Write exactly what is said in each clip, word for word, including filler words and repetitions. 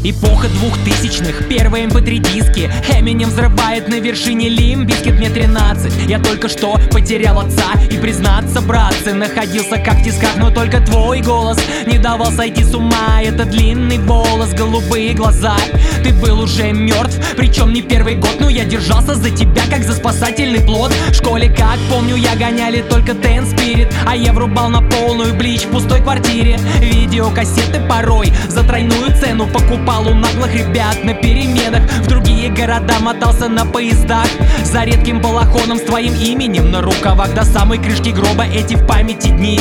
Эпоха двухтысячных, первые эм пэ три диски. Эминем взрывает на вершине Лимп Бизкит, мне тринадцать. Я только что потерял отца, и признаться, братцы, находился как в тисках, но только твой голос не давал сойти с ума. Это длинный волос, голубые глаза. Ты был уже мертв, причем не первый год, но я держался за тебя, как за спасательный плод. В школе, как помню, я гоняли только Ten Spirit, а я врубал на полную Блич в пустой квартире. Видеокассеты порой за тройную цену покупал у наглых ребят на переменах. В другие города мотался на поездах за редким балахоном с твоим именем на рукавах. До самой крышки гроба эти в памяти дни.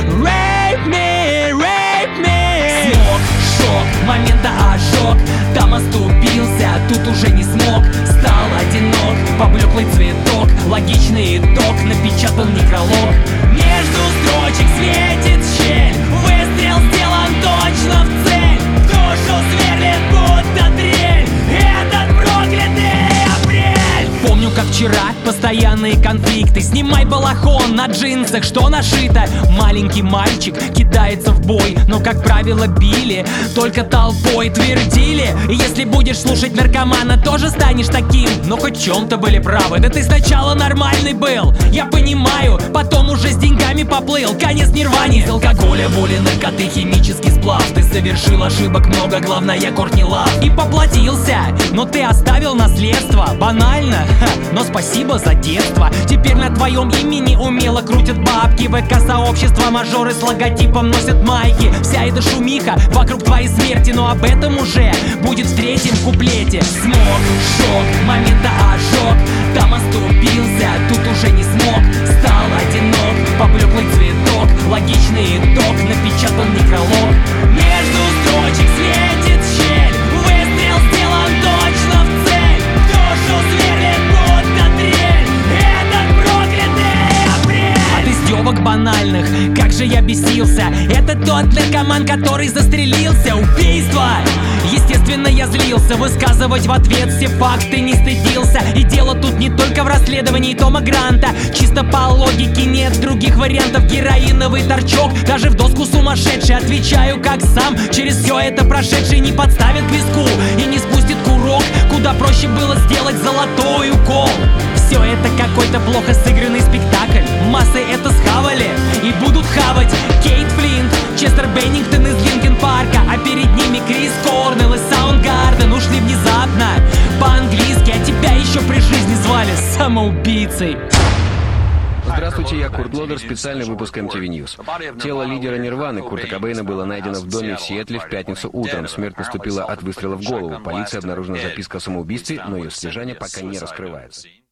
Rape me, rape me. Смог, шок, момента ожог. Там оступился, тут уже не смог. Стал одинок, поблеклый цветок. Логичный итог, напечатан некролог. Между строчек светит щель. Выстрел сделан точно в цель. Душу сверлит будто дрель. Этот проклятый апрель. Помню, как вчера, постоянные конфликты. Снимай балахон на джинсах, что нашито. Маленький мальчик кидается в бой, но, как правило, били только толпой. Твердили, если будешь слушать наркомана, тоже станешь таким. Но хоть в чем-то были правы. Да ты сначала нормальный был, я понимаю, потом уже с деньгами поплыл. Конец нирвани. Из алкоголя, боли, наркоты, химический сплав. Ты совершил ошибок много, главное, Кортни Лав. И поплатился, но ты оставил наследство. Банально, ха, но спасибо за детство. Теперь на твоем имени умело крутят бабки. ВК-сообщество, мажоры с логотипом носят майки. Вся эта шумиха вокруг твоей смерти, но об этом уже будет в третьем куплете. Смог, шок, момента ожог. Там оступился, тут уже не смог. Стал одинок, поблеклый цветок. Логичный итог, напечатан некролог. Между строчек светит щель. Выстрел сделан точно в цель. Душу сверлит будто дрель. Этот проклятый апрель. От издевок банальных, как же я бесился. Это тот наркоман, который застрелился. Убийство! Естественно, я злился. Высказывать в ответ все факты не стыдился. И дело тут не только в расследовании Тома Гранта. Чисто по логике нет других вариантов. Героиновый торчок, даже в доску сумасшедший. Отвечаю как сам, через все это прошедший не подставит к виску и не спустит курок. Куда проще было сделать золотой укол. Все это какой-то плохо сыгранный спектакль. Массы это схавали и будут хавать. Кейт Флинт, Честер Беннингтон из Линкин Парка, а перед ними Крис Корнелл из Саундгарден. Ушли внезапно по-английски, а тебя еще при жизни звали самоубийцей. Здравствуйте, я Курт Лодер, специальный выпуск эм ти ви News. Тело лидера Нирваны Курта Кобейна было найдено в доме в Сиэтле в пятницу утром. Смерть наступила от выстрела в голову. Полиция обнаружила записку о самоубийстве, но ее содержание пока не раскрывается.